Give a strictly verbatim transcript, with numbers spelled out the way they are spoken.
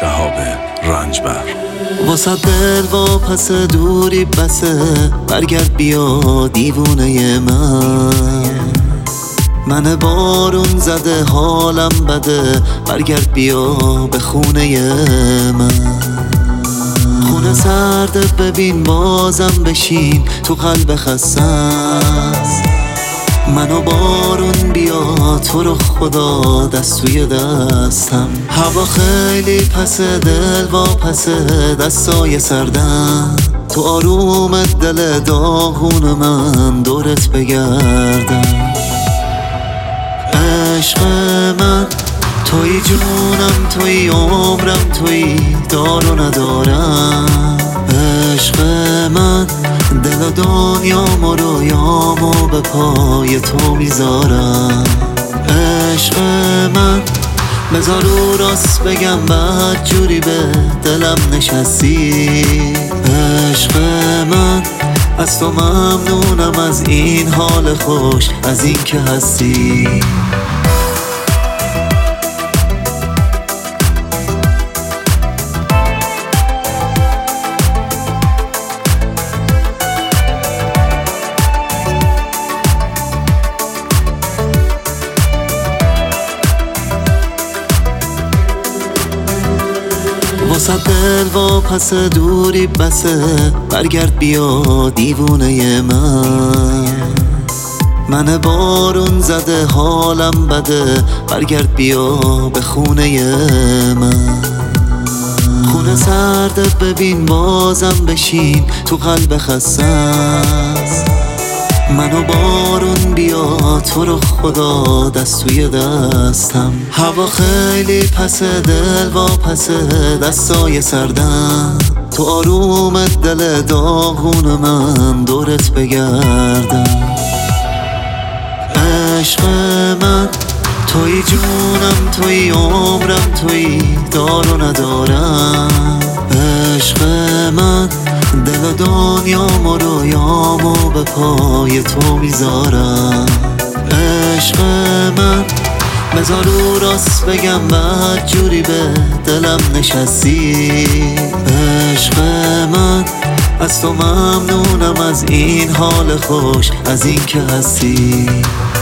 شهاب رنجبر. واسه دل و پس دوری بسه، برگرد بیا دیوونه من. من بارون زده حالم بده، برگرد بیا به خونه من. خونه سرده ببین بازم بشین تو قلب خستم. منو بارون بیا تو رو خدا دست توی دستم. هوا خیلی پسه دل و پسه دستای سردم. تو آروم دل داغون من دورت بگردم. عشق من توی جونم توی عمرم توی دار و ندارم. عشق من دل و دنیام و رویامو به پای تو میذارم. عشق من بذار رو راست بگم بد جوری به دلم نشستی. عشق من از تو ممنونم، از این حال خوش، از این که هستی. واسه دل و پس دوری بسه، برگرد بیا دیوونه من. من بارون زده حالم بده، برگرد بیا به خونه من. خونه سرده ببین بازم بشین تو قلب خستم. منو بارون بیا تو رو خدا دست توی دستم. هوا خیلی پسه دل و پسه دستای سردم. تو آروم دل داغون من دورت بگردم. عشق من توی جونم توی عمرم توی دار و ندارم. عشق من دل و دنیام و رویامو به پای تو میذارم. عشق من بذار رو راست بگم بد جوری به دلم نشستی. عشق من از تو ممنونم، از این حال خوش، از این که هستی.